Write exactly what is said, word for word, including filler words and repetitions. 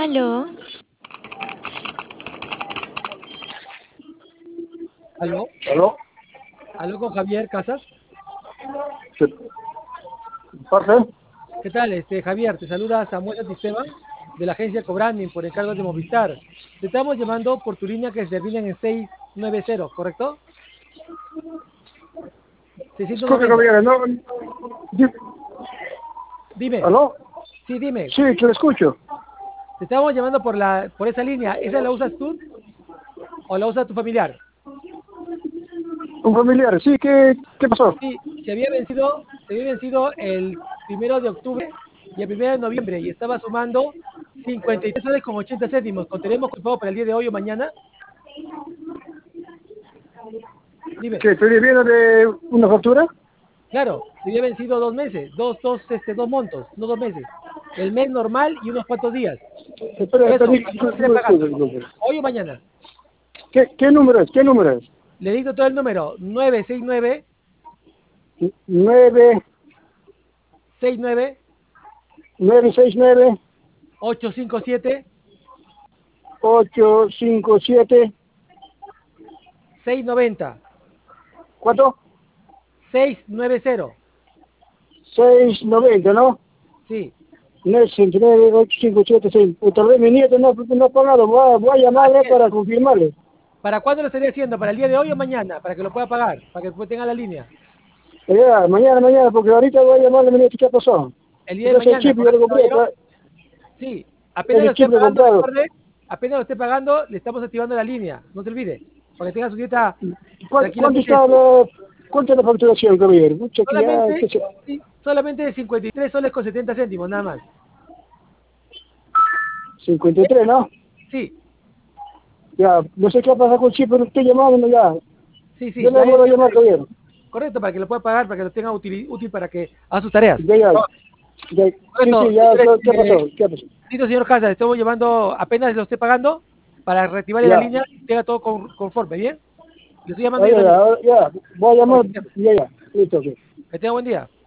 Aló, ¿Aló? ¿Aló? ¿Aló con Javier Casas? ¿Qué pasa? ¿Qué tal, este, Javier? Te saluda Samuel Santisteban de la agencia Cobranding por encargo de Movistar. Te estamos llamando por tu línea que se termina en seiscientos noventa, ¿correcto? Escucha, seiscientos noventa. caballero, no... di- Dime. ¿Aló? Sí, dime. Sí, te lo escucho. Te estamos llamando por la por esa línea. ¿Esa la usas tú o la usa tu familiar? Un familiar, sí, ¿qué, qué pasó? Sí, se había vencido, se había vencido el primero de octubre y el primero de noviembre y estaba sumando cincuenta y tres soles con ochenta céntimos. ¿Contenemos culpado para el día de hoy o mañana? Dime. ¿Qué, estoy debiendo de una factura? Claro, se había vencido dos meses, dos, dos, este, dos montos, no dos meses. El mes normal y unos cuantos días. Espera, Por espera, eso, ¿a cuándo quiere disculpe, pagar? disculpe, disculpe. ¿Hoy o mañana? ¿Qué, ¿Qué número es? ¿Qué número es? Le dicto todo el número: nueve seis nueve, Nueve, seis nueve, nueve, seis, nueve, ocho cinco siete, ocho, cinco, siete, seis noventa, ¿cuánto? seis noventa. Seis, noventa, ¿no? Sí. nueve, nueve, ocho, cinco, siete, seis. Tal vez mi nieto no, no ha pagado, voy a, voy a Así llamarle es. para confirmarle. ¿Para cuándo lo estaría haciendo? ¿Para el día de hoy o mañana? Para que lo pueda pagar, para que después tenga la línea. Ya, mañana, mañana, porque ahorita voy a llamarle a mi nieto, ¿qué pasó? El día de Entonces el mañana, chip yo lo ¿correcto, compré, caballero? tra- Sí. Apenas lo el esté chip lo he pagando, comprado. recuerde, apenas lo esté pagando, le estamos activando la línea. No se olvide, para que tenga su dieta ¿Cuánto, cuánto tranquilamente. está la, cuánto es la facturación, caballero? Mucha que ya, Solamente, qué sé, sí, solamente cincuenta y tres soles con setenta céntimos, nada más. cincuenta y tres, ¿no? Sí, Ya, no sé qué pasa con el chip, pero estoy llamando ya. sí, sí, Yo le ya, ya, vuelvo a ya. llamar, caballero. Correcto, para que lo pueda pagar, para que lo tenga útil, útil para que haga sus tareas. Ya, ya, ya. Sí, Correcto, sí, ya, señor, ¿qué este, pasó? ¿Qué pasó? listo, señor Casas, le estamos llevando, apenas lo esté pagando, para reactivarle la Ya, línea y tenga todo con- conforme, ¿bien? Le estoy llamando ya, yo también. ya, ya, voy a Por llamar, cualquier- ya, ya, listo, ok. Que tenga buen día.